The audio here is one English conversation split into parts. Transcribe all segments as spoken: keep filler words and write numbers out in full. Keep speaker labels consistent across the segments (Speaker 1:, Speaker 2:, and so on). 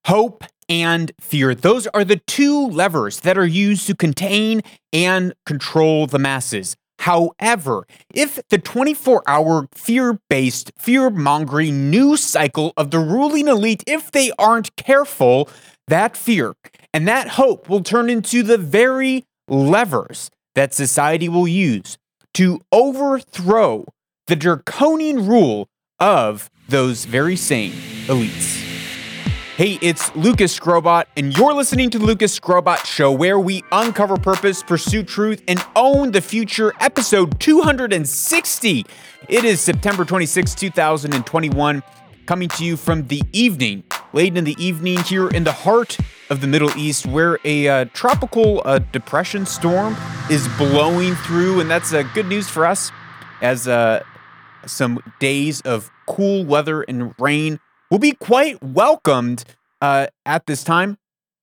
Speaker 1: Hope and fear. Those are the two levers that are used to contain and control the masses. However, if the twenty-four hour fear-based, fear-mongering news cycle of the ruling elite, if they aren't careful, that fear and that hope will turn into the very levers that society will use to overthrow the draconian rule of those very same elites. Hey, it's Lucas Skrobot, and you're listening to the Lucas Skrobot Show, where we uncover purpose, pursue truth, and own the future, episode two hundred sixty. It is September twenty-sixth, two thousand twenty-one, coming to you from the evening, late in the evening here in the heart of the Middle East, where a uh, tropical uh, depression storm is blowing through, and that's uh, good news for us, as uh, some days of cool weather and rain will be quite welcomed uh, at this time.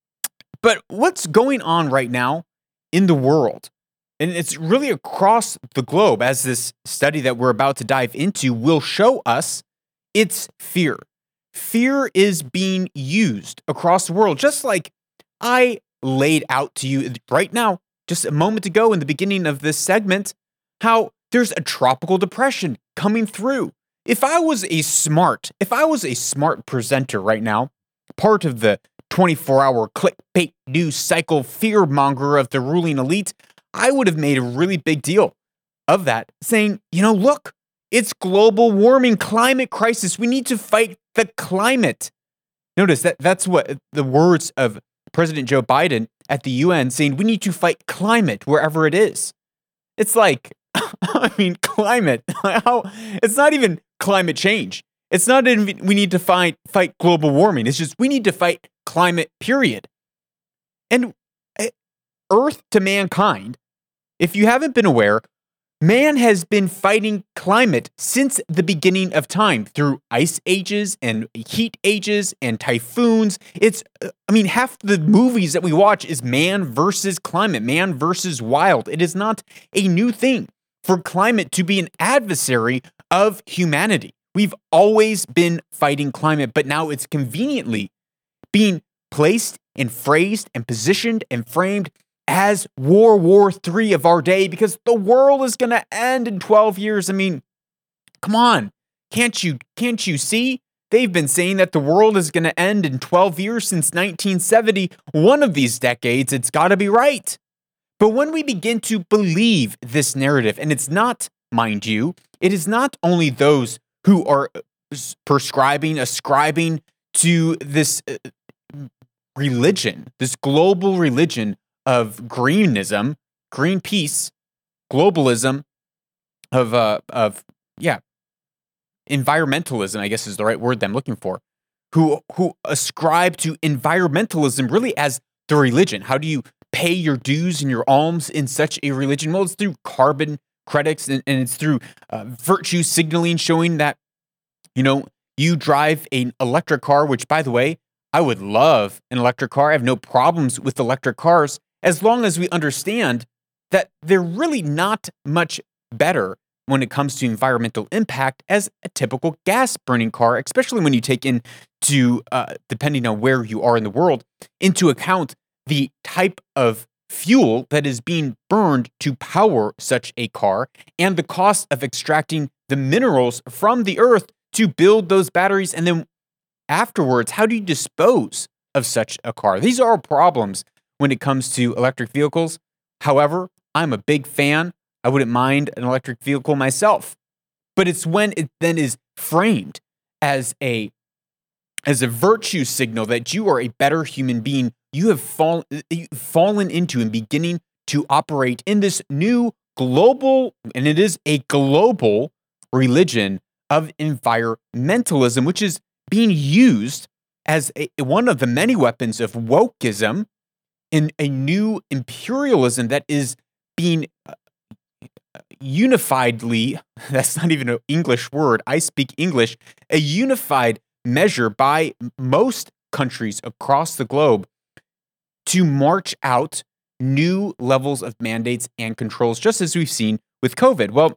Speaker 1: But what's going on right now in the world, and it's really across the globe, as this study that we're about to dive into will show us, it's fear. Fear is being used across the world, just like I laid out to you right now, just a moment ago in the beginning of this segment, how there's a tropical depression coming through. If I was a smart, if I was a smart presenter right now, part of the twenty-four hour clickbait news cycle fearmonger of the ruling elite, I would have made a really big deal of that, saying, you know, look, it's global warming, climate crisis. We need to fight the climate. Notice that that's what the words of President Joe Biden at the U N saying, we need to fight climate wherever it is. It's like, I mean, climate, how, it's not even climate change. It's not even we need to fight fight global warming. It's just we need to fight climate, period. And uh, Earth to mankind, if you haven't been aware, man has been fighting climate since the beginning of time through ice ages and heat ages and typhoons. It's, uh, I mean, half the movies that we watch is man versus climate, man versus wild. It is not a new thing for climate to be an adversary of humanity. We've always been fighting climate, but now it's conveniently being placed and phrased and positioned and framed as World War Three of our day, because the world is going to end in twelve years. I mean, come on. Can't you, can't you see? They've been saying that the world is going to end in twelve years since nineteen seventy. One of these decades, it's got to be right. But when we begin to believe this narrative, and it's not, mind you, it is not only those who are prescribing, ascribing to this uh, religion, this global religion of greenism, Greenpeace, globalism, of, uh, of yeah, environmentalism, I guess is the right word that I'm looking for, who, who ascribe to environmentalism really as the religion. How do you pay your dues and your alms in such a religion? Well, it's through carbon credits, and, and it's through uh, virtue signaling, showing that, you know, you drive an electric car, which, by the way, I would love an electric car. I have no problems with electric cars, as long as we understand that they're really not much better when it comes to environmental impact as a typical gas-burning car, especially when you take into, uh, depending on where you are in the world, into account the type of fuel that is being burned to power such a car and the cost of extracting the minerals from the earth to build those batteries. And then afterwards, how do you dispose of such a car? These are problems when it comes to electric vehicles. However, I'm a big fan. I wouldn't mind an electric vehicle myself. But it's when it then is framed as a as a virtue signal that you are a better human being, you have fall, fallen into and beginning to operate in this new global, and it is a global religion of environmentalism, which is being used as a, one of the many weapons of wokeism in a new imperialism that is being uh, unifiedly, that's not even an English word, I speak English, a unified measure by most countries across the globe to march out new levels of mandates and controls, just as we've seen with COVID. Well,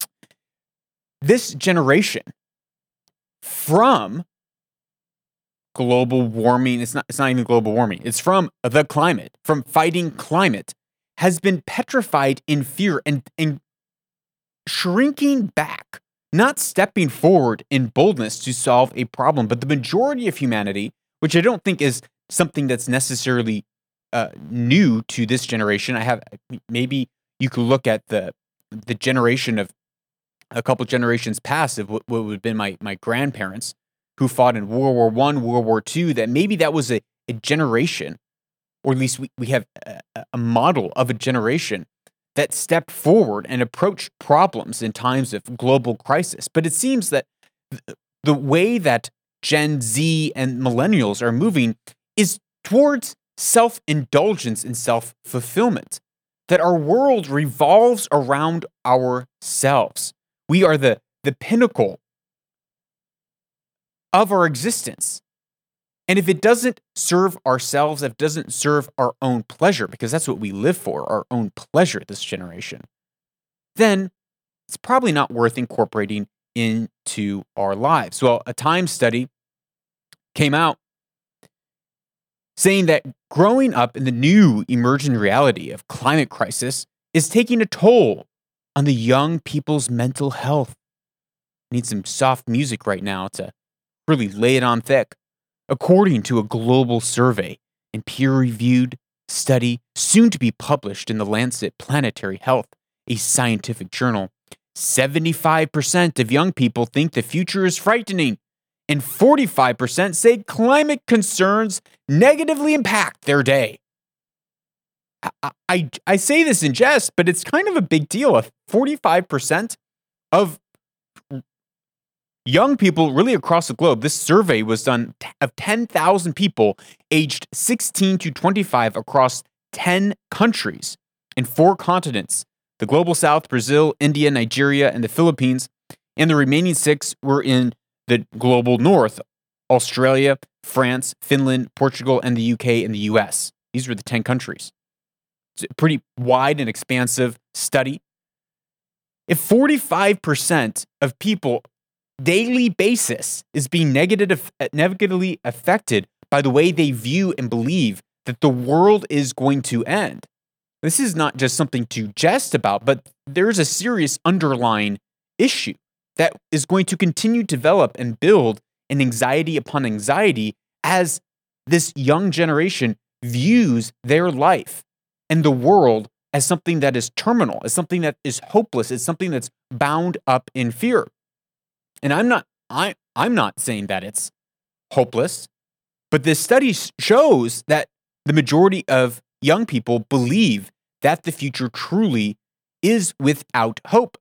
Speaker 1: this generation, from global warming. It's not, it's not even global warming. It's from the climate, from fighting climate, has been petrified in fear and, and shrinking back, not stepping forward in boldness to solve a problem. But the majority of humanity, which I don't think is something that's necessarily uh, new to this generation. I have maybe you could look at the the generation of a couple generations past of what, what would have been my my grandparents who fought in World War One, World War Two. That maybe that was a, a generation, or at least we, we have a, a model of a generation that stepped forward and approached problems in times of global crisis. But it seems that th- the way that Gen Z and millennials are moving is towards self-indulgence and self-fulfillment, that our world revolves around ourselves. We are the, the pinnacle of our existence. And if it doesn't serve ourselves, if it doesn't serve our own pleasure, because that's what we live for, our own pleasure, this generation, then it's probably not worth incorporating into our lives. Well, a Time study came out saying that growing up in the new emerging reality of climate crisis is taking a toll on the young people's mental health. Need some soft music right now to really lay it on thick. According to a global survey and peer-reviewed study soon to be published in the Lancet Planetary Health, a scientific journal, seventy-five percent of young people think the future is frightening, and forty-five percent say climate concerns negatively impact their day. I, I, I say this in jest, but it's kind of a big deal. If forty-five percent of young people really across the globe, this survey was done of ten thousand people aged sixteen to twenty-five across ten countries in four continents: the global south, Brazil, India, Nigeria, and the Philippines. And the remaining six were in the global north: Australia, France, Finland, Portugal, and the U K and the U S. These were the ten countries. It's a pretty wide and expansive study. If forty-five percent of people daily basis is being negative, negatively affected by the way they view and believe that the world is going to end. This is not just something to jest about, but there's a serious underlying issue that is going to continue to develop and build an anxiety upon anxiety as this young generation views their life and the world as something that is terminal, as something that is hopeless, as something that's bound up in fear. And I'm not I I'm not saying that it's hopeless, but this study shows that the majority of young people believe that the future truly is without hope.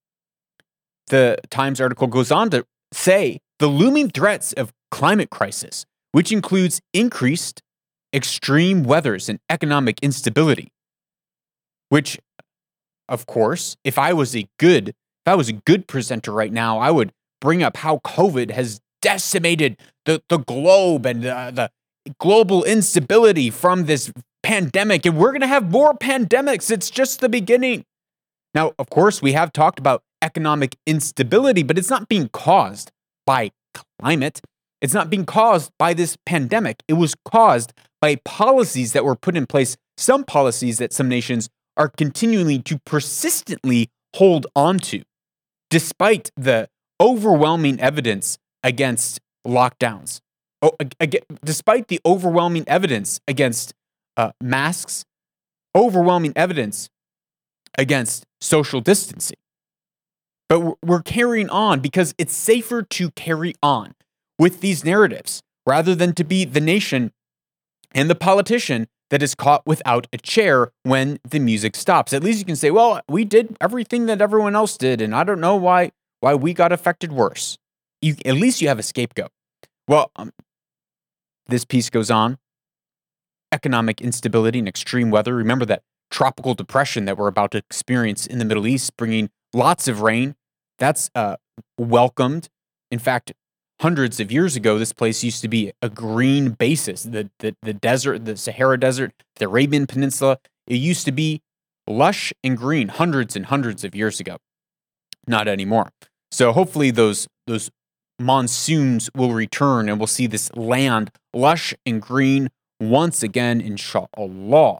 Speaker 1: The Times article goes on to say the looming threats of climate crisis, which includes increased extreme weathers and economic instability, which, of course, if I was a good if I was a good presenter right now, I would bring up how COVID has decimated the, the globe and uh, the global instability from this pandemic. And we're going to have more pandemics. It's just the beginning. Now, of course, we have talked about economic instability, but it's not being caused by climate. It's not being caused by this pandemic. It was caused by policies that were put in place, some policies that some nations are continuing to persistently hold on to, despite the overwhelming evidence against lockdowns. Oh, again, despite the overwhelming evidence against uh, masks, overwhelming evidence against social distancing. But we're carrying on because it's safer to carry on with these narratives rather than to be the nation and the politician that is caught without a chair when the music stops. At least you can say, well, we did everything that everyone else did, and I don't know why why we got affected worse. You, at least you have a scapegoat. Well, um, this piece goes on. Economic instability and extreme weather. Remember that tropical depression that we're about to experience in the Middle East, bringing lots of rain. That's uh, welcomed. In fact, hundreds of years ago, this place used to be a green basis. The, the, the desert, the Sahara Desert, the Arabian Peninsula, it used to be lush and green hundreds and hundreds of years ago. Not anymore. So hopefully those those monsoons will return and we'll see this land lush and green once again, inshallah.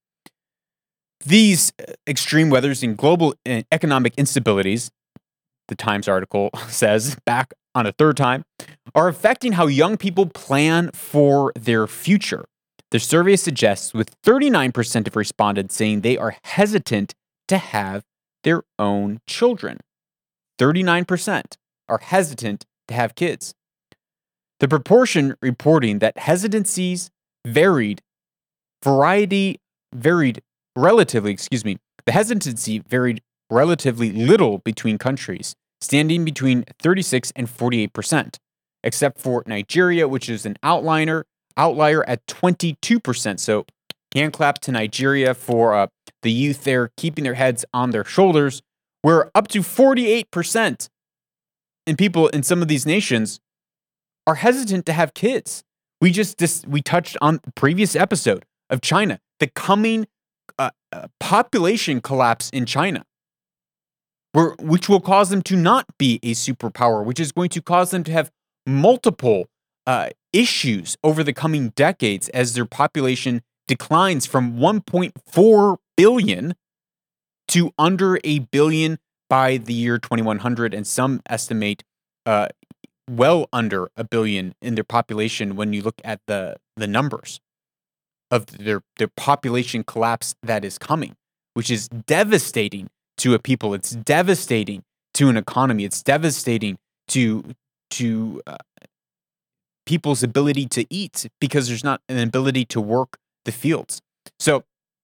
Speaker 1: These extreme weathers and global economic instabilities, the Times article says back on a third time, are affecting how young people plan for their future. The survey suggests with thirty-nine percent of respondents saying they are hesitant to have their own children. thirty-nine percent are hesitant to have kids. The proportion reporting that hesitancies varied, variety varied relatively, excuse me, the hesitancy varied relatively little between countries, standing between thirty-six and forty-eight percent, except for Nigeria, which is an outlier, outlier at twenty-two percent. So hand clap to Nigeria for uh, the youth there keeping their heads on their shoulders, where up to forty-eight percent in people in some of these nations are hesitant to have kids. We just, just we touched on the previous episode of China, the coming uh, uh, population collapse in China, where, which will cause them to not be a superpower, which is going to cause them to have multiple uh, issues over the coming decades as their population declines from one point four billion to under a billion by the year twenty-one hundred, and some estimate uh, well under a billion in their population when you look at the, the numbers of their, their population collapse that is coming, which is devastating to a people. It's devastating to an economy. It's devastating to, to uh, people's ability to eat because there's not an ability to work the fields. So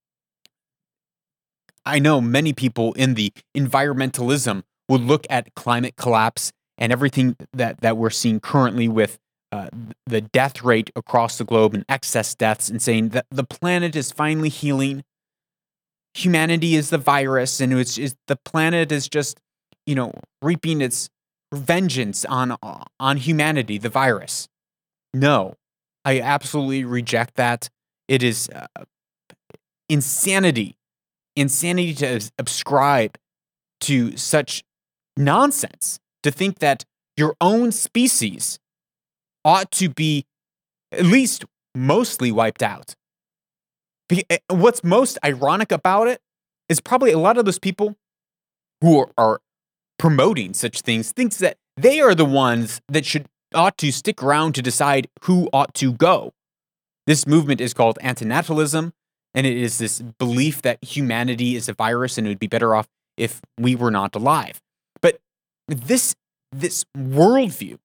Speaker 1: I know many people in the environmentalism would look at climate collapse and everything that, that we're seeing currently with uh, the death rate across the globe and excess deaths and saying that the planet is finally healing. Humanity is the virus, and it's, it's the planet is just, you know, reaping its vengeance on on humanity, the virus. No, I absolutely reject that. It is uh, insanity, insanity to ascribe to such nonsense, to think that your own species ought to be at least mostly wiped out. What's most ironic about it is probably a lot of those people who are, are promoting such things thinks that they are the ones that should ought to stick around to decide who ought to go. This movement is called antinatalism, and it is this belief that humanity is a virus and it would be better off if we were not alive. But this this worldview,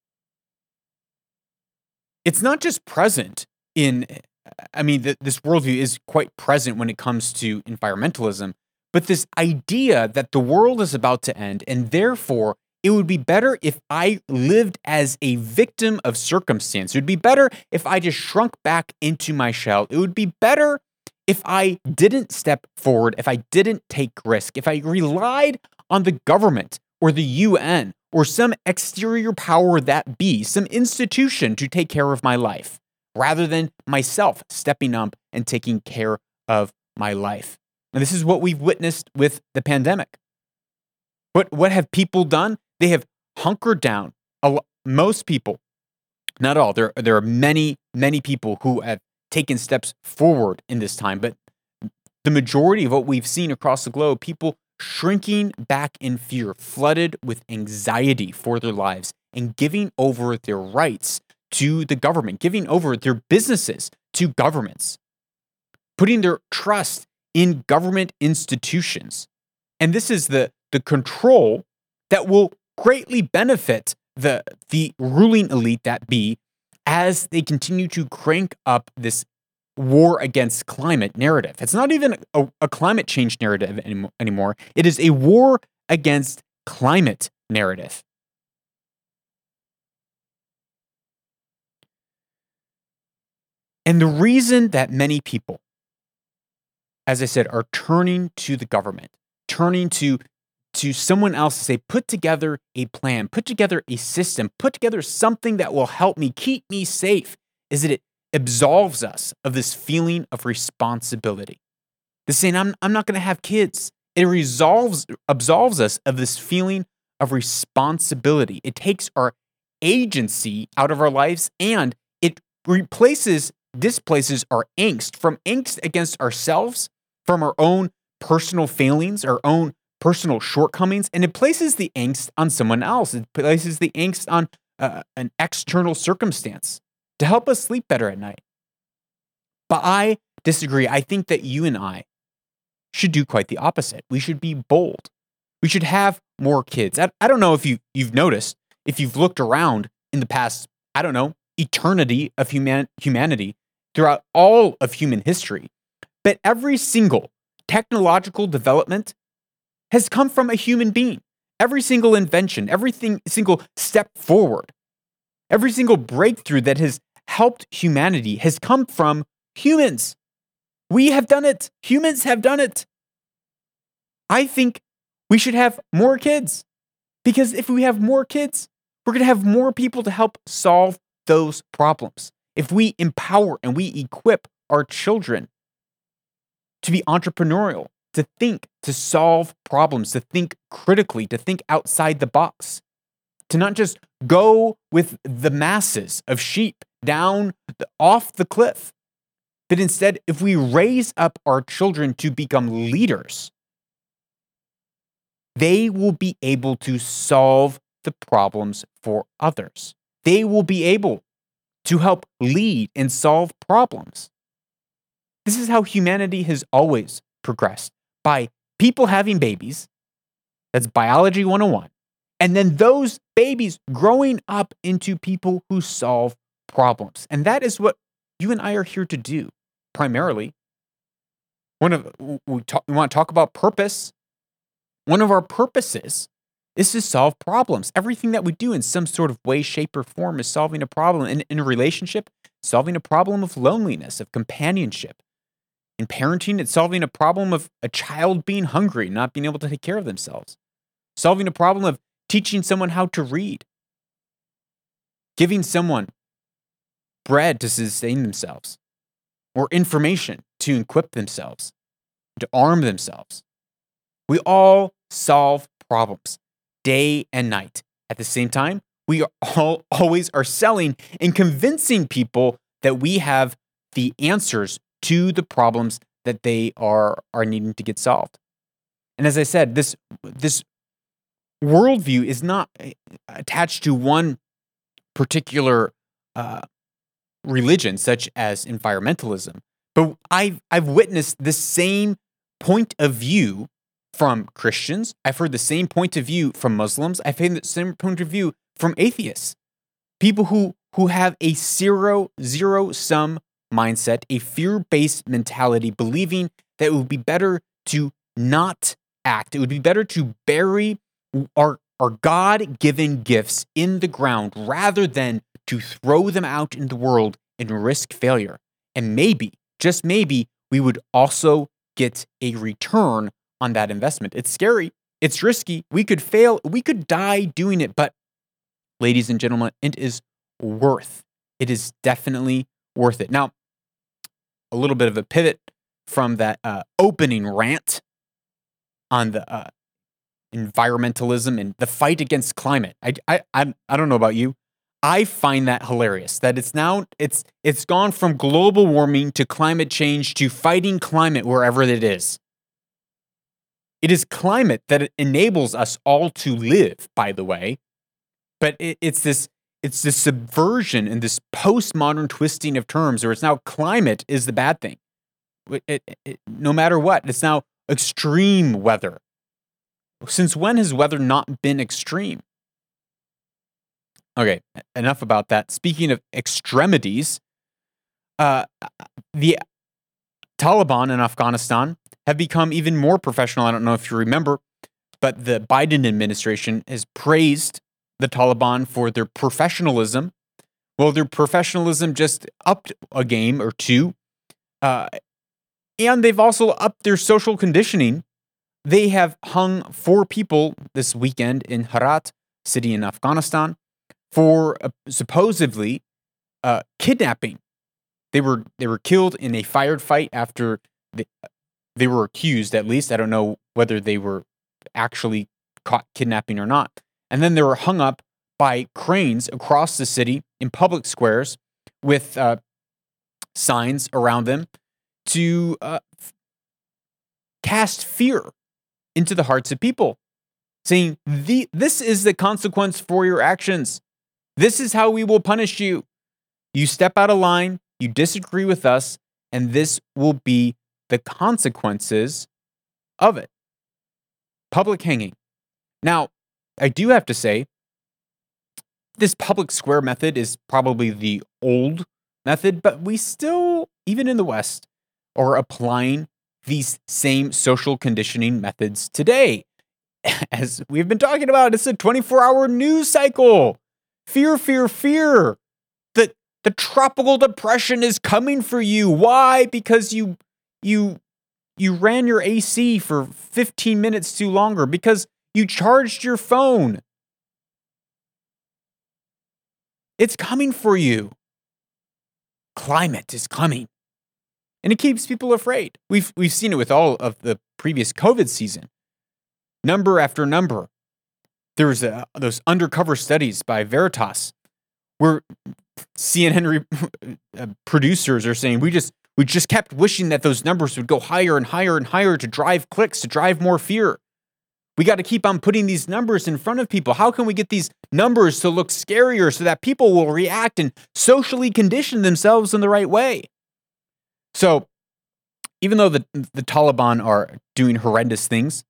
Speaker 1: it's not just present in, I mean, the, this worldview is quite present when it comes to environmentalism, but this idea that the world is about to end and therefore it would be better if I lived as a victim of circumstance. It would be better if I just shrunk back into my shell. It would be better if I didn't step forward, if I didn't take risk, if I relied on the government or the U N or some exterior power that be, some institution to take care of my life, rather than myself stepping up and taking care of my life. And this is what we've witnessed with the pandemic. What, what have people done? They have hunkered down. Most people, not all, there, there are many, many people who have taken steps forward in this time, but the majority of what we've seen across the globe, people shrinking back in fear, flooded with anxiety for their lives, and giving over their rights to the government, giving over their businesses to governments, putting their trust in government institutions. And this is the, the control that will greatly benefit the, the ruling elite that be as they continue to crank up this war against climate narrative. It's not even a, a climate change narrative any, anymore. It is a war against climate narrative. And the reason that many people, as I said, are turning to the government, turning to, to someone else to say, put together a plan, put together a system, put together something that will help me, keep me safe, is that it absolves us of this feeling of responsibility. This saying, I'm, I'm not going to have kids. It resolves, absolves us of this feeling of responsibility. It takes our agency out of our lives, and it replaces, displaces our angst from angst against ourselves, from our own personal failings, our own personal shortcomings, and it places the angst on someone else. It places the angst on uh, an external circumstance to help us sleep better at night. But I disagree. I think that you and I should do quite the opposite. We should be bold. We should have more kids. I, I don't know if you, you've noticed, if you've looked around in the past, I don't know, eternity of human, humanity, throughout all of human history, but every single technological development has come from a human being. Every single invention, every single step forward, every single breakthrough that has helped humanity has come from humans. We have done it. Humans have done it. I think we should have more kids, because if we have more kids, we're going to have more people to help solve those problems. If we empower and we equip our children to be entrepreneurial, to think, to solve problems, to think critically, to think outside the box, to not just go with the masses of sheep down the, off the cliff, but instead, if we raise up our children to become leaders, they will be able to solve the problems for others. They will be able to help lead and solve problems. This is how humanity has always progressed, by people having babies. That's biology one oh one. And then those babies growing up into people who solve problems. And that is what you and I are here to do, primarily. One of we, talk, we want to talk about purpose. One of our purposes is to solve problems. Everything that we do in some sort of way, shape, or form is solving a problem. In, in a relationship, solving a problem of loneliness, of companionship. In parenting, it's solving a problem of a child being hungry, not being able to take care of themselves. Solving a problem of teaching someone how to read. Giving someone bread to sustain themselves. Or information to equip themselves. To arm themselves. We all solve problems, day and night. At the same time, we are all always are selling and convincing people that we have the answers to the problems that they are, are needing to get solved. And as I said, this, this worldview is not attached to one particular uh, religion, such as environmentalism. But I've, I've witnessed the same point of view from Christians. I've heard the same point of view from Muslims. I've heard the same point of view from atheists. People who, who have a zero, zero-sum mindset, a fear-based mentality, believing that it would be better to not act. It would be better to bury our, our God-given gifts in the ground rather than to throw them out in the world and risk failure. And maybe, just maybe, we would also get a return on that investment. It's scary. It's risky. We could fail. We could die doing it. But ladies and gentlemen, it is worth. It is definitely worth it. Now, a little bit of a pivot from that uh, opening rant on the uh, environmentalism and the fight against climate. I, I, I, I don't know about you. I find that hilarious that it's now, it's, it's gone from global warming to climate change to fighting climate wherever it is. It is climate that enables us all to live, by the way. But it, it's this it's this subversion and this postmodern twisting of terms where it's now climate is the bad thing. It, it, it, no matter what, it's now extreme weather. Since when has weather not been extreme? Okay, enough about that. Speaking of extremities, uh, the Taliban in Afghanistan have become even more professional. I don't know if you remember, but the Biden administration has praised the Taliban for their professionalism. Well, their professionalism just upped a game or two. Uh, and they've also upped their social conditioning. They have hung four people this weekend in Herat city in Afghanistan for uh, supposedly uh, kidnapping. They were they were killed in a fired fight after they, they were accused, at least. I don't know whether they were actually caught kidnapping or not. And then they were hung up by cranes across the city in public squares with uh, signs around them to uh, cast fear into the hearts of people, saying, the, this is the consequence for your actions. This is how we will punish you. You step out of line, you disagree with us, and this will be the consequences of it. Public hanging. Now, I do have to say, this public square method is probably the old method, but we still, even in the West, are applying these same social conditioning methods today. As we've been talking about, it's a twenty-four hour news cycle. Fear, fear, fear. The, the tropical depression is coming for you. Why? Because you, you, you ran your A C for fifteen minutes too longer. Because you charged your phone. It's coming for you. Climate is coming. And it keeps people afraid. We've, we've seen it with all of the previous COVID season. Number after number. There was a, those undercover studies by Veritas where C N N re- uh, producers are saying we just we just kept wishing that those numbers would go higher and higher and higher to drive clicks, to drive more fear. We got to keep on putting these numbers in front of people. How can we get these numbers to look scarier so that people will react and socially condition themselves in the right way? So, even though the the Taliban are doing horrendous things,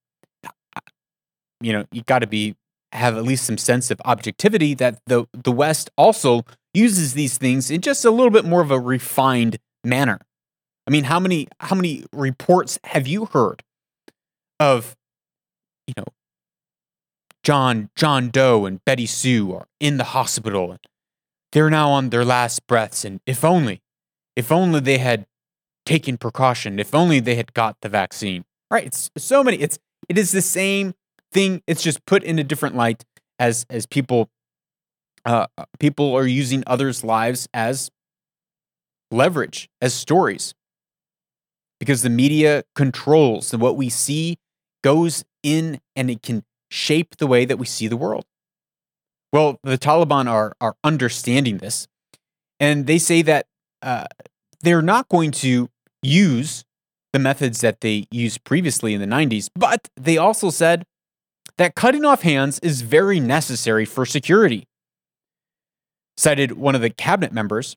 Speaker 1: you know, you got to be have at least some sense of objectivity that the the West also uses these things in just a little bit more of a refined manner. I mean, how many how many reports have you heard of, you know, John John Doe and Betty Sue are in the hospital and they're now on their last breaths, and if only, if only they had taken precaution, if only they had got the vaccine. Right? It's so many. It's it is the same thing. It's just put in a different light as as people uh, people are using others' lives as leverage, as stories, because the media controls and what we see goes in and it can shape the way that we see the world. Well, the Taliban are are understanding this, and they say that uh, they're not going to use the methods that they used previously in the nineties, but they also said that cutting off hands is very necessary for security. Cited one of the cabinet members.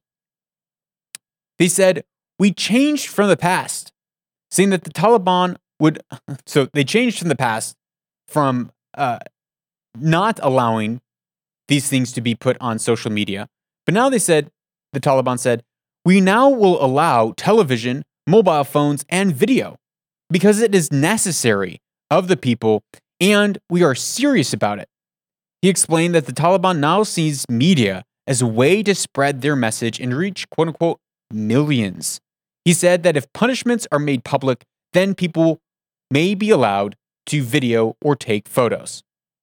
Speaker 1: They said, we changed from the past, saying that the Taliban would, so they changed from the past from uh, not allowing these things to be put on social media. But now they said, the Taliban said, we now will allow television, mobile phones, and video because it is necessary of the people and we are serious about it. He explained that the Taliban now sees media as a way to spread their message and reach, quote unquote, millions. He said that if punishments are made public, then people may be allowed to video or take photos.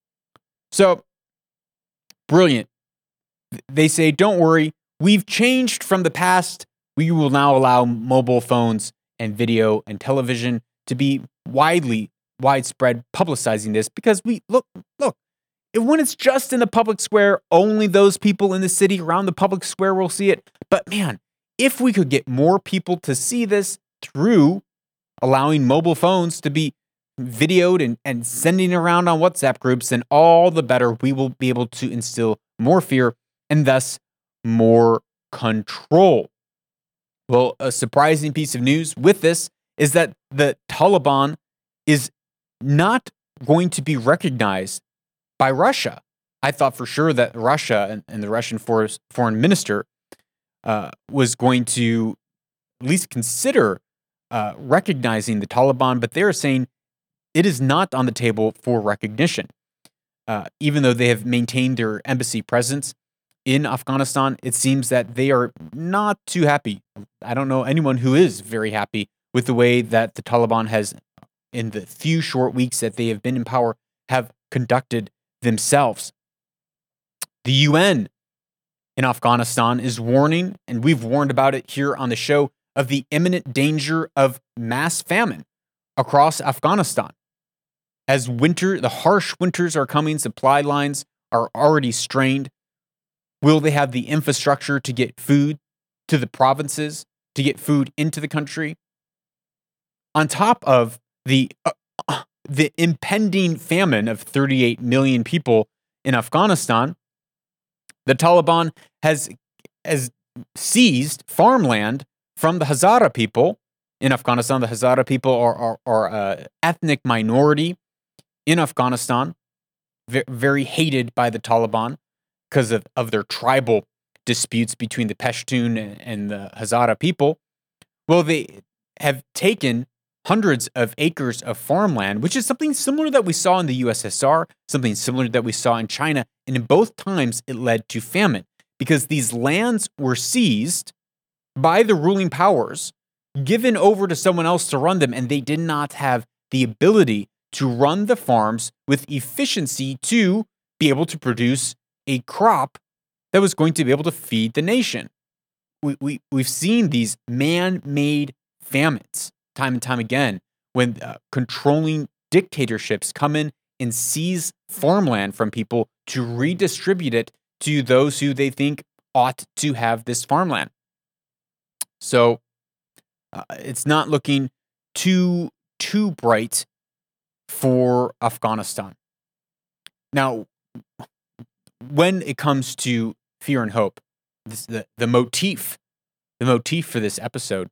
Speaker 1: So, brilliant. They say, don't worry, we've changed from the past. We will now allow mobile phones and video and television to be widely, widespread publicizing this because we, look, look, when it's just in the public square, only those people in the city around the public square will see it. But man, if we could get more people to see this through allowing mobile phones to be videoed and, and sending around on WhatsApp groups, then all the better. We will be able to instill more fear and thus more control. Well, a surprising piece of news with this is that the Taliban is not going to be recognized by Russia. I thought for sure that Russia and, and the Russian for, foreign minister uh, was going to at least consider uh, recognizing the Taliban, but they're saying it is not on the table for recognition. Uh, even though they have maintained their embassy presence in Afghanistan, it seems that they are not too happy. I don't know anyone who is very happy with the way that the Taliban has, in the few short weeks that they have been in power, have conducted themselves. The U N in Afghanistan is warning, and we've warned about it here on the show, of the imminent danger of mass famine across Afghanistan. As winter, the harsh winters are coming, supply lines are already strained? Will they have the infrastructure to get food to the provinces, to get food into the country? On top of the uh, uh, the impending famine of thirty-eight million people in Afghanistan, the Taliban has, has seized farmland from the Hazara people in Afghanistan. The Hazara people are are, are an ethnic minority in Afghanistan, v- very hated by the Taliban because of, of their tribal disputes between the Pashtun and, and the Hazara people. Well, they have taken hundreds of acres of farmland, which is something similar that we saw in the U S S R, something similar that we saw in China, and in both times it led to famine because these lands were seized by the ruling powers, given over to someone else to run them, and they did not have the ability to run the farms with efficiency to be able to produce a crop that was going to be able to feed the nation. We, we, we've seen these man-made famines time and time again when uh, controlling dictatorships come in and seize farmland from people to redistribute it to those who they think ought to have this farmland. So uh, it's not looking too, too bright for Afghanistan. Now, when it comes to fear and hope, this, the, the motif, the motif for this episode,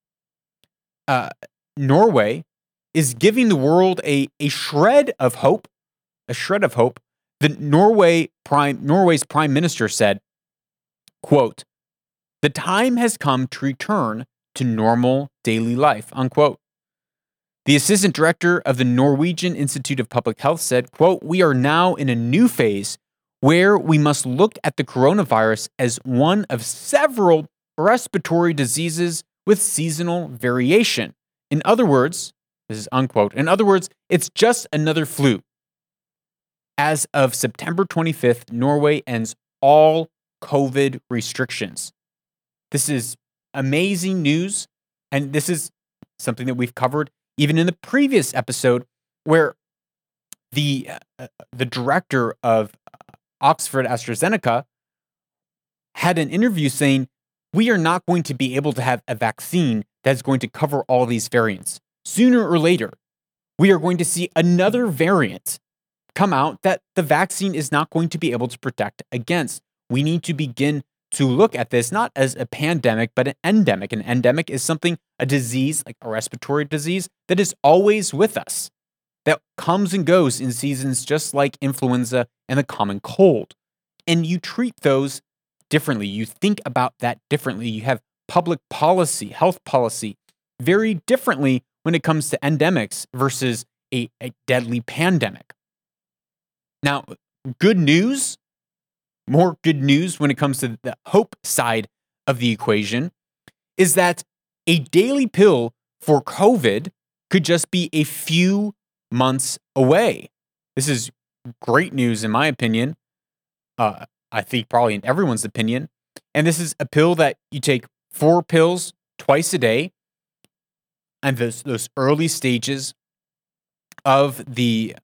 Speaker 1: uh, Norway is giving the world a, a shred of hope, a shred of hope. The Norway prime, Norway's prime minister said, quote, "The time has come to return to normal daily life," unquote. The assistant director of the Norwegian Institute of Public Health said, quote, "We are now in a new phase where we must look at the coronavirus as one of several respiratory diseases with seasonal variation. In other words," this is unquote, "in other words, it's just another flu." As of September twenty-fifth, Norway ends all COVID restrictions. This is amazing news, and this is something that we've covered even in the previous episode, where the uh, the director of Oxford AstraZeneca had an interview saying, "We are not going to be able to have a vaccine that's going to cover all these variants. Sooner or later, we are going to see another variant come out that the vaccine is not going to be able to protect against. We need to begin to look at this not as a pandemic, but an endemic. An endemic is something, a disease, like a respiratory disease, that is always with us, that comes and goes in seasons just like influenza and the common cold. And you treat those differently. You think about that differently. You have public policy, health policy, very differently when it comes to endemics versus a, a deadly pandemic. Now, good news, more good news when it comes to the hope side of the equation, is that a daily pill for COVID could just be a few months away. This is great news, in my opinion. Uh, I think probably in everyone's opinion. And this is a pill that you take four pills twice a day. And those, those early stages of the,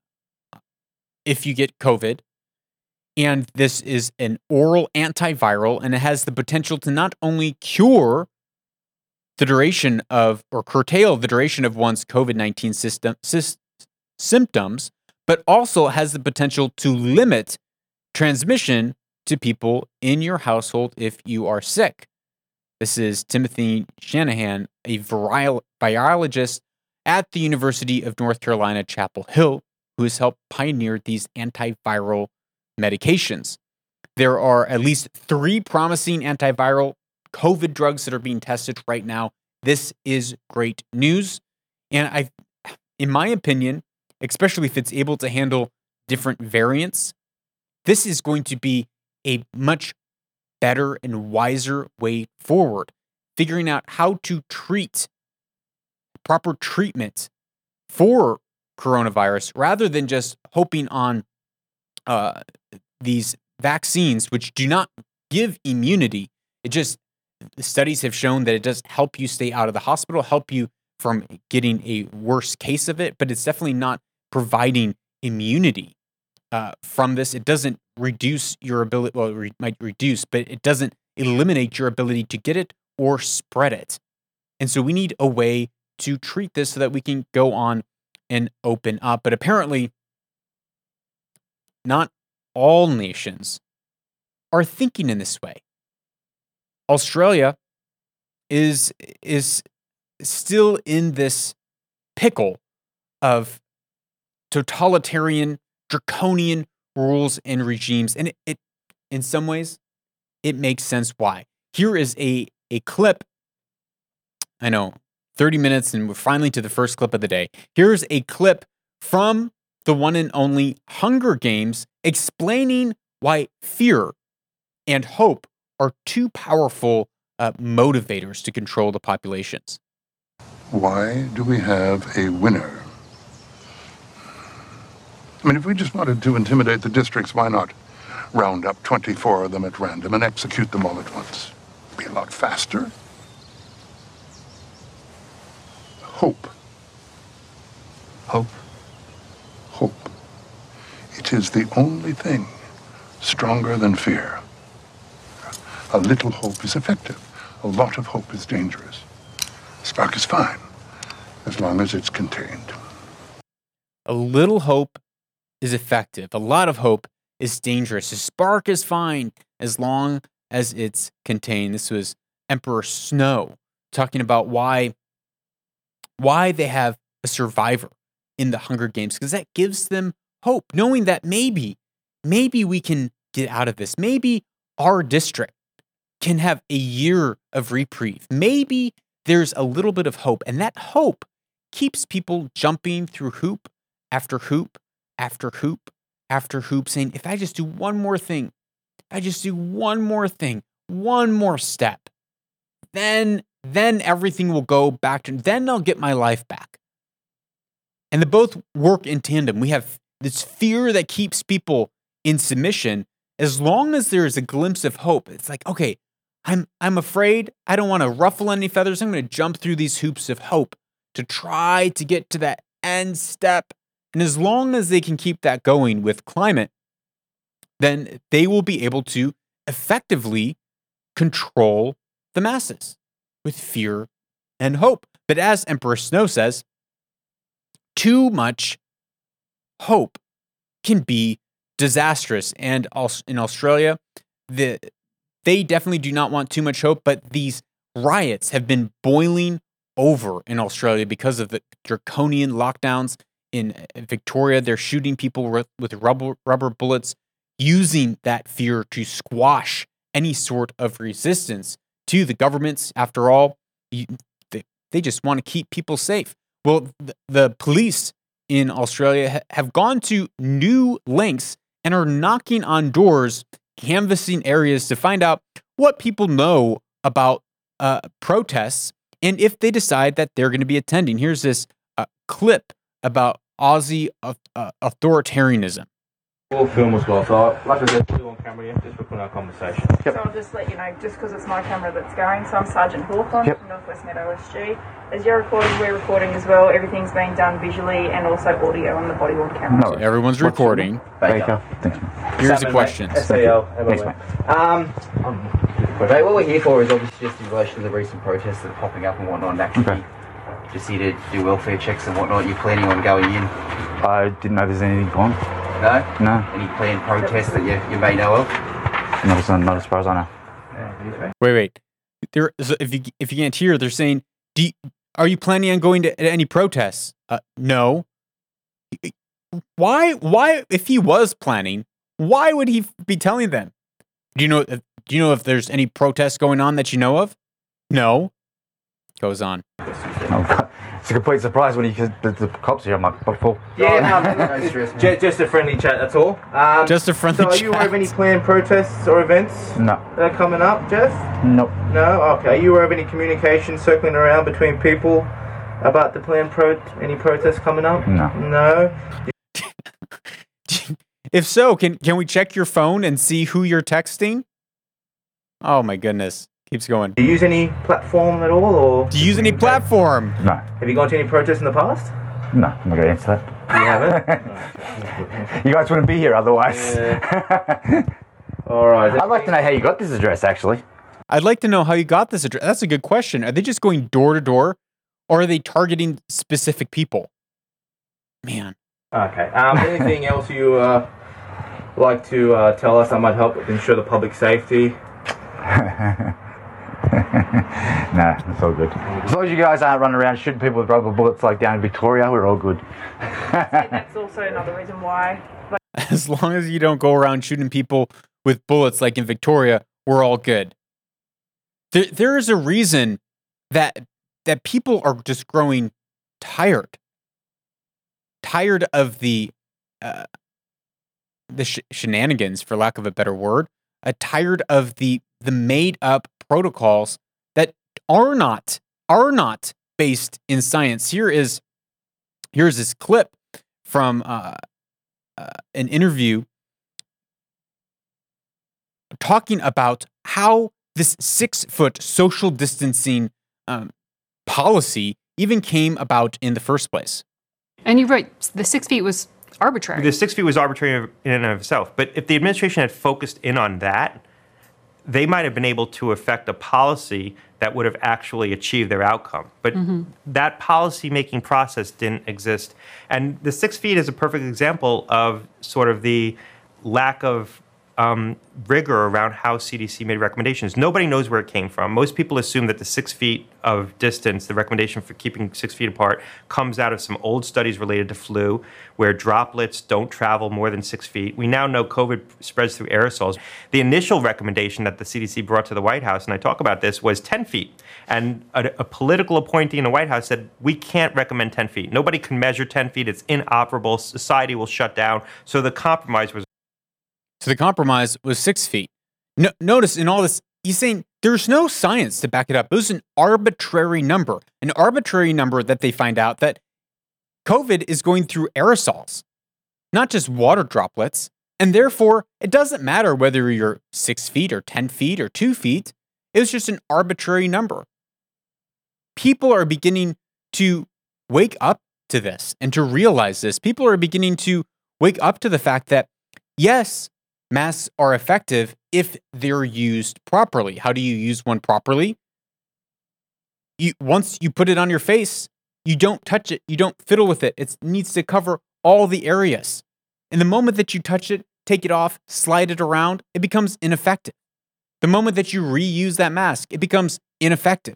Speaker 1: if you get COVID, and this is an oral antiviral, and it has the potential to not only cure the duration of, or curtail the duration of one's COVID nineteen system, sy- symptoms, but also has the potential to limit transmission to people in your household if you are sick. This is Timothy Shanahan, a viral, virologist at the University of North Carolina, Chapel Hill, who has helped pioneer these antiviral medications. There are at least three promising antiviral COVID drugs that are being tested right now. This is great news. And I, in my opinion, especially if it's able to handle different variants, this is going to be a much better and wiser way forward. Figuring out how to treat, proper treatment for coronavirus, rather than just hoping on uh, these vaccines, which do not give immunity. It just, the studies have shown that it does help you stay out of the hospital, help you from getting a worse case of it, but it's definitely not providing immunity. uh, from this. It doesn't reduce your ability, well, it re- might reduce, but it doesn't eliminate your ability to get it or spread it. And so we need a way to treat this so that we can go on and open up. But apparently, not all nations are thinking in this way. Australia is is still in this pickle of totalitarian, draconian rules and regimes, and it, it in some ways it makes sense why. Here is a a clip. I know, thirty minutes, and we're finally to the first clip of the day. Here's a clip from the one and only Hunger Games explaining why fear and hope are two powerful uh, motivators to control the populations.
Speaker 2: Why do we have a winner? I mean, if we just wanted to intimidate the districts, why not round up twenty-four of them at random and execute them all at once? It'd be a lot faster. Hope.
Speaker 3: Hope?
Speaker 2: Hope. It is the only thing stronger than fear. A little hope is effective. A lot of hope is dangerous. Spark is fine, as long as it's contained.
Speaker 1: A little hope is effective. A lot of hope is dangerous. A spark is fine, as long as it's contained. This was Emperor Snow talking about why, why they have a survivor in the Hunger Games, because that gives them hope, knowing that maybe, maybe we can get out of this. Maybe our district can have a year of reprieve. Maybe there's a little bit of hope, and that hope keeps people jumping through hoop after hoop after hoop after hoop, saying, if I just do one more thing, if I just do one more thing, one more step, then, then everything will go back to, then I'll get my life back. And they both work in tandem. We have this fear that keeps people in submission. As long as there is a glimpse of hope, it's like, okay, I'm I'm afraid. I don't want to ruffle any feathers. I'm going to jump through these hoops of hope to try to get to that end step. And as long as they can keep that going with climate, then they will be able to effectively control the masses with fear and hope. But as Emperor Snow says, too much hope can be disastrous. And also in Australia, the they definitely do not want too much hope, but these riots have been boiling over in Australia because of the draconian lockdowns. In Victoria, they're shooting people with, with rubber, rubber bullets, using that fear to squash any sort of resistance to the governments. After all, you, they, they just want to keep people safe. Well, the, the police in Australia ha- have gone to new lengths and are knocking on doors, canvassing areas to find out what people know about uh, protests and if they decide that they're going to be attending. Here's this uh, clip about Aussie uh, uh, authoritarianism.
Speaker 3: All film as well, so like I said, put it on camera here, just recording our conversation.
Speaker 4: Yep. So I'll just let you know, just because it's my camera that's going, so I'm Sergeant Hawthorne yep. from Northwest Met O S G. As you're recording, we're recording as well. Everything's being done visually and also audio on the body-worn camera.
Speaker 1: No, everyone's
Speaker 3: What's
Speaker 1: recording.
Speaker 3: Baker.
Speaker 5: Thanks, man.
Speaker 1: Here's the questions.
Speaker 3: S A L.
Speaker 5: Thanks, mate.
Speaker 3: Um, mate, what we're here for is obviously just in relation to the recent protests that are popping up and whatnot, and actually
Speaker 5: okay.
Speaker 3: just here to do welfare checks and whatnot. You're planning on going in?
Speaker 5: I didn't know there's anything on.
Speaker 3: No?
Speaker 5: No.
Speaker 3: Any planned protests that you, you may know of?
Speaker 5: Not as, not as far as I know.
Speaker 3: Yeah,
Speaker 1: wait, wait. There, so if you if you can't hear, they're saying, "Do you, are you planning on going to any protests?" Uh, no. Why? Why? If he was planning, why would he be telling them? Do you know? Do you know if there's any protests going on that you know of? No. Goes on.
Speaker 5: Oh, it's a complete surprise when you the, the cops are here. I'm like, oh, cool.
Speaker 3: Yeah, um, no stress, just, just a friendly chat, that's all. Um,
Speaker 1: just a friendly chat.
Speaker 3: So are you aware of any planned protests or events
Speaker 5: no.
Speaker 3: that are coming up, Jeff?
Speaker 5: Nope.
Speaker 3: No? Okay. Are you aware of any communication circling around between people about the planned pro any protests coming up?
Speaker 5: No.
Speaker 3: No?
Speaker 1: If so, can can we check your phone and see who you're texting? Oh my goodness. Keeps going.
Speaker 3: Do you use any platform at all, or
Speaker 1: do you use any platform?
Speaker 5: No.
Speaker 3: Have you gone to any protests in the past?
Speaker 5: No, I'm not going to answer that.
Speaker 3: You haven't?
Speaker 5: You guys wouldn't be here otherwise.
Speaker 3: Yeah. All right.
Speaker 5: I'd like to know how you got this address, actually.
Speaker 1: I'd like to know how you got this address. That's a good question. Are they just going door to door, or are they targeting specific people? Man.
Speaker 3: Okay. Um, anything else you uh, like to uh, tell us that might help ensure the public safety?
Speaker 5: Nah, it's all good. As long as you guys aren't running around shooting people with rubber bullets like down in Victoria, we're all good.
Speaker 4: That's also another reason why. Like,
Speaker 1: As long as you don't go around shooting people with bullets like in Victoria, we're all good. There, there is a reason that that people are just growing tired, tired of the uh, the sh- shenanigans, for lack of a better word, uh, tired of the the made up protocols that are not are not based in science. Here is here's this clip from uh, uh, an interview talking about how this six-foot social distancing um, policy even came about in the first place.
Speaker 6: And you're right, the six feet was arbitrary.
Speaker 7: The six feet was arbitrary in and of itself. But if the administration had focused in on that, they might have been able to affect a policy that would have actually achieved their outcome. But mm-hmm. that policy-making process didn't exist. And the six feet is a perfect example of sort of the lack of um, rigor around how C D C made recommendations. Nobody knows where it came from. Most people assume that the six feet of distance, the recommendation for keeping six feet apart, comes out of some old studies related to flu, where droplets don't travel more than six feet. We now know COVID spreads through aerosols. The initial recommendation that the C D C brought to the White House, and I talk about this, was ten feet. And a, a political appointee in the White House said, we can't recommend ten feet. Nobody can measure ten feet. It's inoperable. Society will shut down. So the compromise was
Speaker 1: So the compromise was six feet. No, notice in all this, he's saying there's no science to back it up. It was an arbitrary number, an arbitrary number that they find out that COVID is going through aerosols, not just water droplets. And therefore, it doesn't matter whether you're six feet or ten feet or two feet. It was just an arbitrary number. People are beginning to wake up to this and to realize this. People are beginning to wake up to the fact that, yes, masks are effective if they're used properly. How do you use one properly? You, once you put it on your face, you don't touch it. You don't fiddle with it. It needs to cover all the areas. And the moment that you touch it, take it off, slide it around, it becomes ineffective. The moment that you reuse that mask, it becomes ineffective.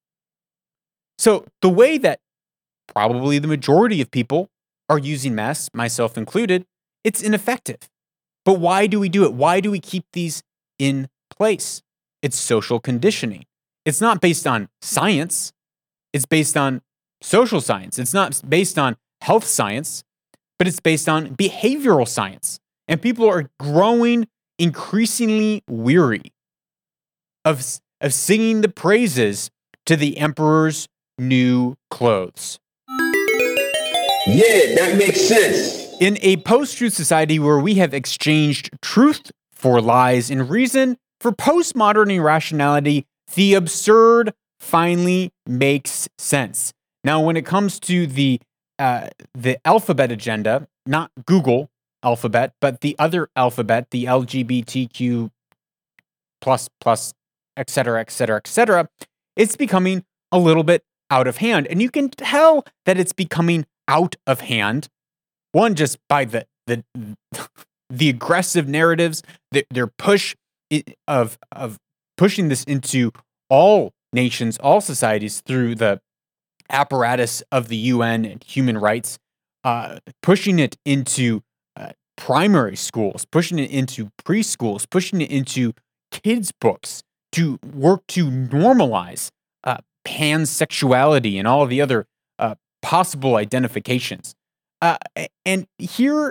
Speaker 1: So the way that probably the majority of people are using masks, myself included, it's ineffective. But why do we do it? Why do we keep these in place? It's social conditioning. It's not based on science. It's based on social science. It's not based on health science, but it's based on behavioral science. And people are growing increasingly weary of, of singing the praises to the emperor's new clothes.
Speaker 8: Yeah, that makes sense.
Speaker 1: In a post-truth society where we have exchanged truth for lies and reason for postmodern irrationality, the absurd finally makes sense. Now, when it comes to the uh, the alphabet agenda, not Google alphabet, but the other alphabet, the L G B T Q plus plus, et cetera, et cetera, et cetera, it's becoming a little bit out of hand. And you can tell that it's becoming out of hand. One, just by the the the aggressive narratives, the, their push of of pushing this into all nations, all societies through the apparatus of the U N and human rights, uh, pushing it into uh, primary schools, pushing it into preschools, pushing it into kids' books to work to normalize uh, pansexuality and all of the other uh, possible identifications. Uh, and here,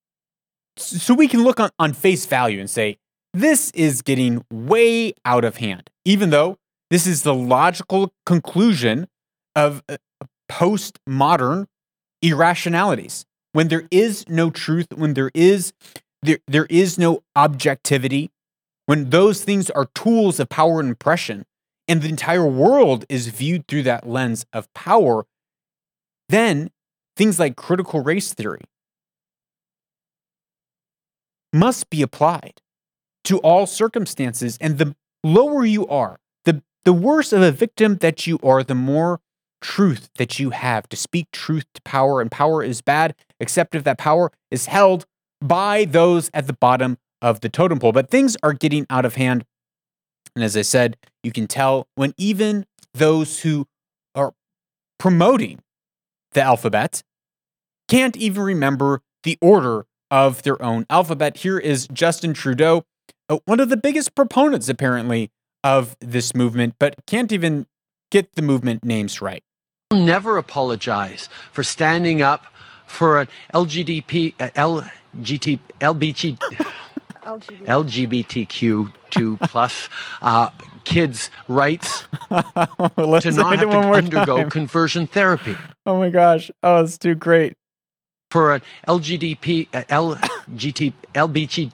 Speaker 1: so we can look on, on face value and say, this is getting way out of hand, even though this is the logical conclusion of uh, postmodern irrationalities. When there is no truth, when there is there, there is no objectivity, when those things are tools of power and oppression, and the entire world is viewed through that lens of power, then things like critical race theory must be applied to all circumstances. And the lower you are, the, the worse of a victim that you are, the more truth that you have to speak truth to power. And power is bad, except if that power is held by those at the bottom of the totem pole. But things are getting out of hand. And as I said, you can tell when even those who are promoting the alphabet can't even remember the order of their own alphabet. Here is Justin Trudeau, uh, one of the biggest proponents, apparently, of this movement, but can't even get the movement names right.
Speaker 8: I'll never apologize for standing up for an L G B T, uh, L G T, L B G, L G B T Q two plus uh, kids' rights to not have to undergo time. conversion therapy.
Speaker 1: Oh my gosh! Oh, it's too great.
Speaker 8: For an L G B T, uh, L G T, L B G,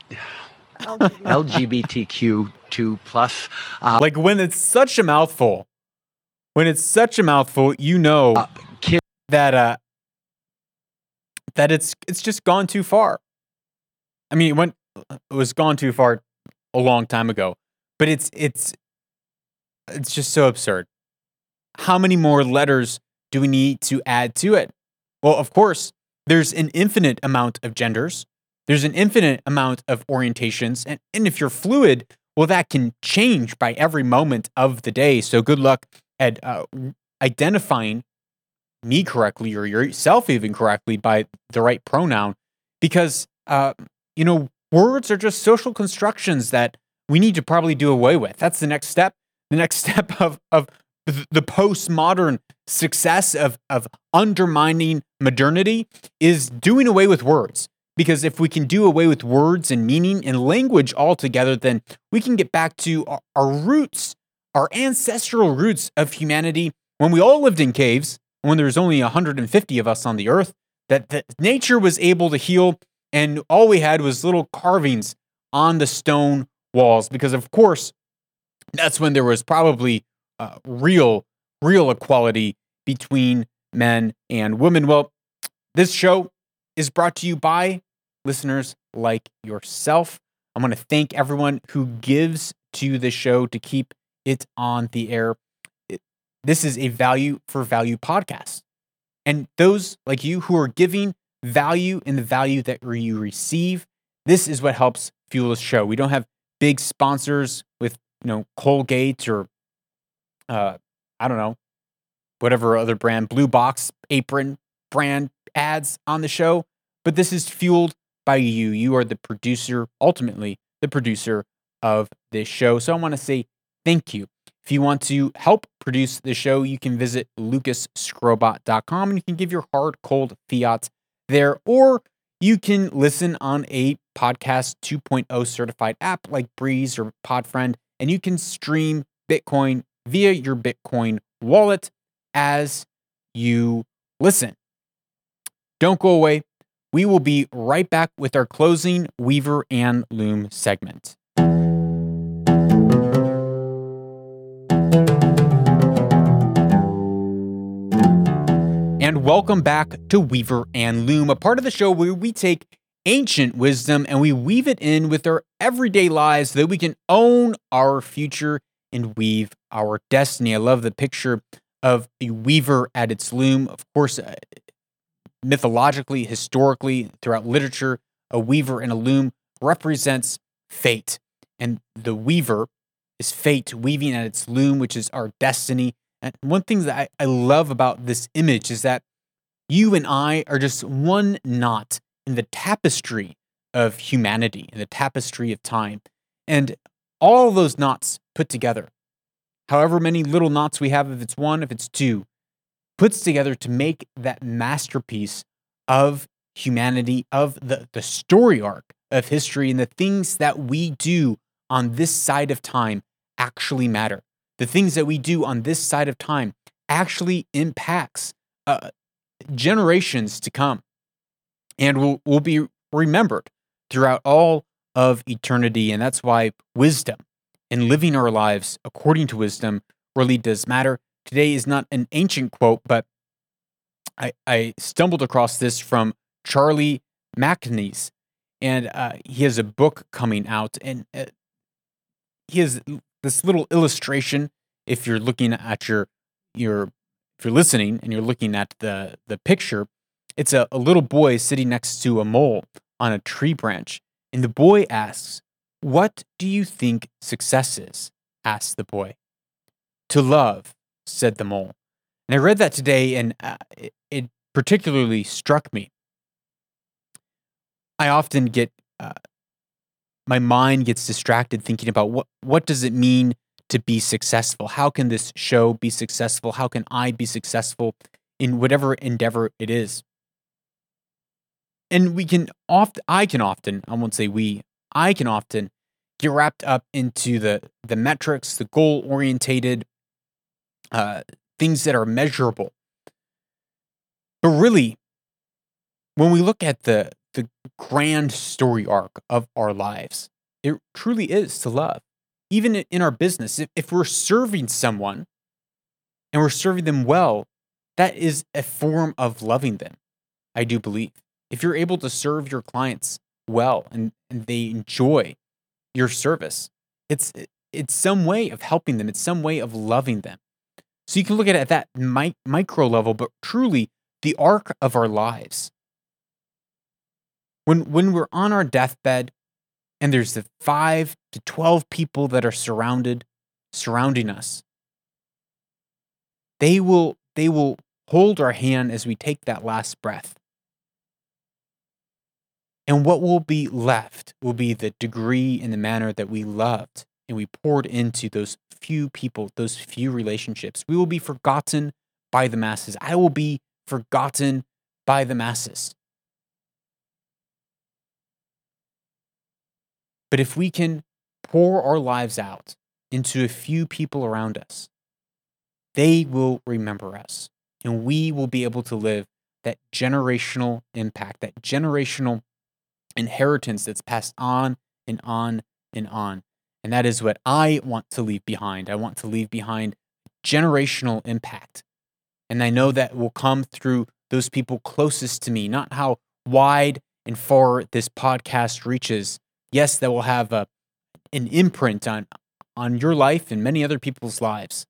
Speaker 8: L G B T Q two plus. Uh,
Speaker 1: like when it's such a mouthful, when it's such a mouthful, you know uh, kid- that uh, that it's it's just gone too far. I mean, it went it was gone too far a long time ago, but it's it's it's just so absurd. How many more letters do we need to add to it? Well, of course, there's an infinite amount of genders. There's an infinite amount of orientations. And, and if you're fluid, well, that can change by every moment of the day. So good luck at uh, identifying me correctly or yourself even correctly by the right pronoun. Because, uh, you know, words are just social constructions that we need to probably do away with. That's the next step. The next step of, of the postmodern success of, of undermining modernity is doing away with words. Because if we can do away with words and meaning and language altogether, then we can get back to our, our roots, our ancestral roots of humanity. When we all lived in caves, when there's only one hundred fifty of us on the earth, that, that nature was able to heal, and all we had was little carvings on the stone walls. Because of course, that's when there was probably Uh, real, real equality between men and women. Well, this show is brought to you by listeners like yourself. I want to thank everyone who gives to the show to keep it on the air. It, this is a value for value podcast. And those like you who are giving value in the value that you receive, this is what helps fuel the show. We don't have big sponsors with, you know, Colgate or Uh, I don't know, whatever other brand, Blue Box, Apron brand ads on the show. But this is fueled by you. You are the producer, ultimately the producer of this show. So I want to say thank you. If you want to help produce the show, you can visit lucas scrobot dot com and you can give your hard, cold fiat there. Or you can listen on a podcast two point oh certified app like Breeze or Podfriend, and you can stream Bitcoin via your Bitcoin wallet as you listen. Don't go away. We will be right back with our closing Weaver and Loom segment. And welcome back to Weaver and Loom, a part of the show where we take ancient wisdom and we weave it in with our everyday lives so that we can own our future and weave our destiny. I love the picture of a weaver at its loom. Of course, uh, mythologically, historically, throughout literature, a weaver and a loom represents fate. And the weaver is fate weaving at its loom, which is our destiny. And one thing that I, I love about this image is that you and I are just one knot in the tapestry of humanity, in the tapestry of time. And all those knots put together, however many little knots we have, if it's one, if it's two, puts together to make that masterpiece of humanity, of the, the story arc of history, and the things that we do on this side of time actually matter. The things that we do on this side of time actually impacts uh, generations to come and will, will be remembered throughout all of eternity. And that's why wisdom and living our lives according to wisdom really does matter. Today is not an ancient quote, but I, I stumbled across this from Charlie McNeese, and uh, he has a book coming out, and uh, he has this little illustration. If you're looking at your your if you're listening and you're looking at the the picture, it's a, a little boy sitting next to a mole on a tree branch, and the boy asks, "What do you think success is?" asked the boy. "To love," said the mole. And I read that today, and uh, it, it particularly struck me. I often get, uh, my mind gets distracted thinking about what, what does it mean to be successful? How can this show be successful? How can I be successful in whatever endeavor it is? And we can often, I can often, I won't say we, I can often get wrapped up into the, the metrics, the goal-orientated uh, things that are measurable. But really, when we look at the the grand story arc of our lives, it truly is to love. Even in our business, if, if we're serving someone and we're serving them well, that is a form of loving them, I do believe. If you're able to serve your clients well and, and they enjoy your service, it's it's some way of helping them. It's some way of loving them. So you can look at it at that mi- micro level, but truly the arc of our lives. When when we're on our deathbed and there's the five to twelve people that are surrounded, surrounding us, they will they will hold our hand as we take that last breath. And what will be left will be the degree and the manner that we loved and we poured into those few people, those few relationships. We will be forgotten by the masses. I will be forgotten by the masses. But if we can pour our lives out into a few people around us, they will remember us. And we will be able to live that generational impact, that generational inheritance that's passed on and on and on. And that is what I want to leave behind. I want to leave behind generational impact. And I know that will come through those people closest to me, not how wide and far this podcast reaches. Yes, that will have a, an imprint on, on your life and many other people's lives.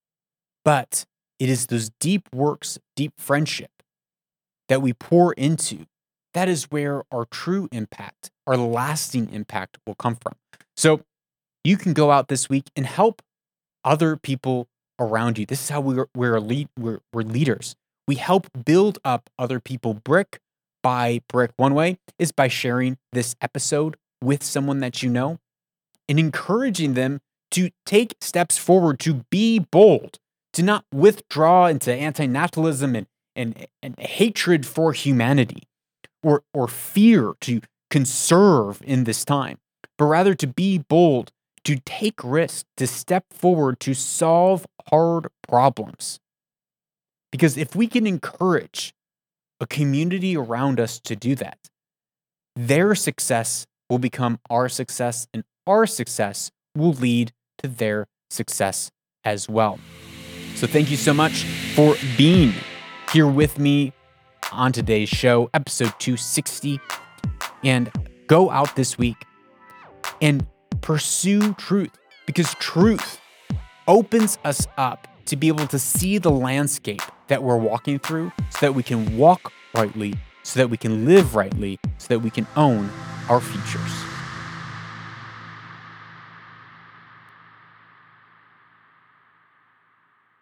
Speaker 1: But it is those deep works, deep friendship that we pour into. That is where our true impact, our lasting impact will come from. So you can go out this week and help other people around you. This is how we're, we're, lead, we're, we're leaders. We help build up other people brick by brick. One way is by sharing this episode with someone that you know and encouraging them to take steps forward, to be bold, to not withdraw into anti-natalism and, and, and hatred for humanity or, or fear to conserve in this time, but rather to be bold, to take risks, to step forward, to solve hard problems. Because if we can encourage a community around us to do that, their success will become our success, and our success will lead to their success as well. So thank you so much for being here with me on today's show, episode two sixty. And go out this week and pursue truth, because truth opens us up to be able to see the landscape that we're walking through so that we can walk rightly, so that we can live rightly, so that we can own our futures.